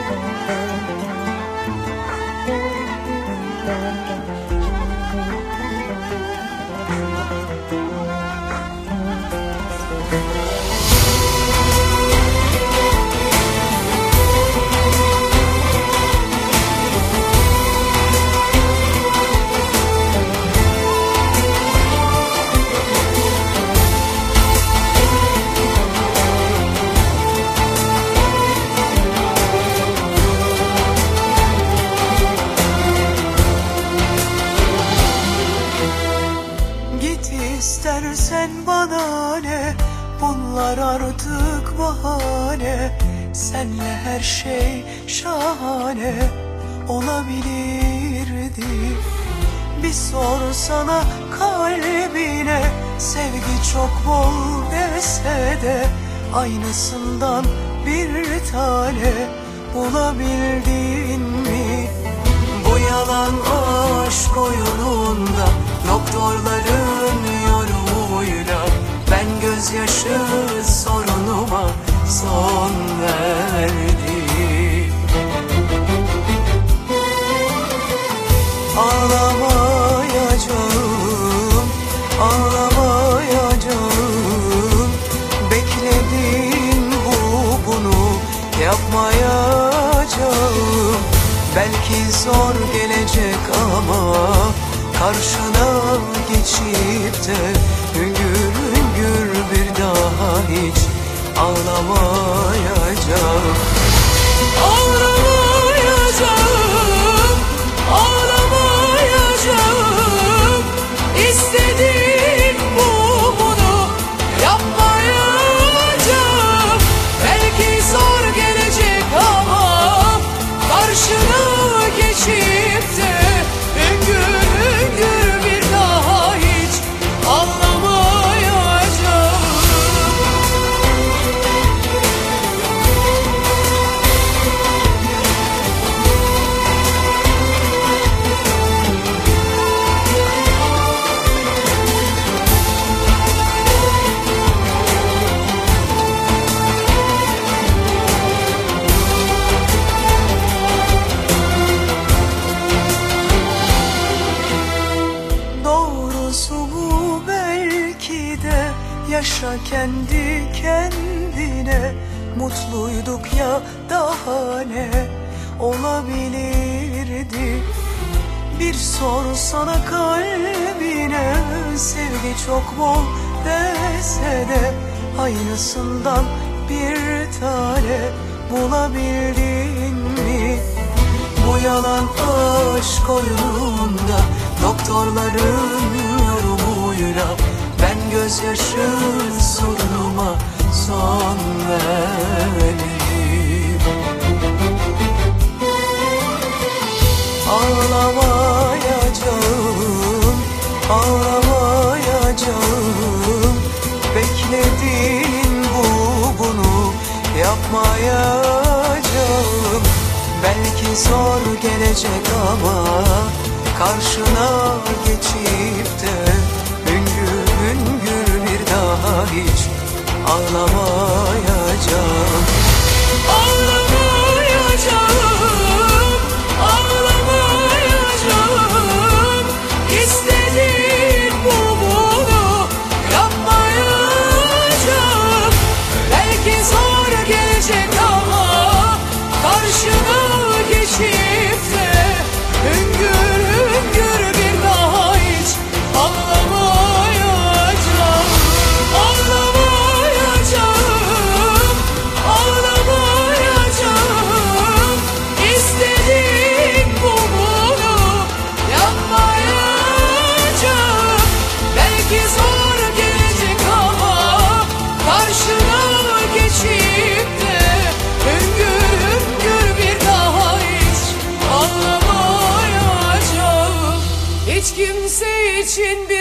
İstersen bana ne, bunlar artık bahane. Senle her şey şahane olabilirdi. Bir sorsana kalbine, sevgi çok bol dese de aynısından bir tane bulabildin mi? Bu yalan aşk oyununda doktorların yorumuyla ben gözyaşı sorunuma son verdim. Ağlamayacağım, ağlamayacağım. Bekledim bunu yapmayacağım. Belki zor gelecek ama karşına geçip de hüngür hüngür bir daha hiç ağlamayacağım. Ağlamayacağım, ağlamayacağım. İstediğim bunu yapmayacağım. Belki zor gelecek ama karşına geçip de hüngür hüngür bir daha hiç ağlamayacağım. Yaşa kendi kendine, mutluyduk ya daha ne olabilirdi? Bir sorsana kalbine, sevgi çok bol dese de aynısından bir tane bulabildin mi? Bu yalan aşk oyununda doktorların yorumuyla ben gözyaşı sorunuma son verdim. Ağlamayacağım, ağlamayacağım. Bekledin bunu yapmayacağım. Belki zor gelecek ama karşına geçip de hüngür hüngür bir daha hiç ağlamayacağım. Ağlamayacağım, ağlamayacağım. İstediğim bunu yapmayacağım. Belki zor gelecek ama karşına geçip de hüngür hüngür bir daha hiç ağlamayacağım. Ağlamayacağım, ağlamayacağım. İstediğim bunu yapmayacağım. Belki zor gelecek ama karşına geçip de hüngür hüngür bir daha hiç ağlamayacağım. Hiç kimse için bir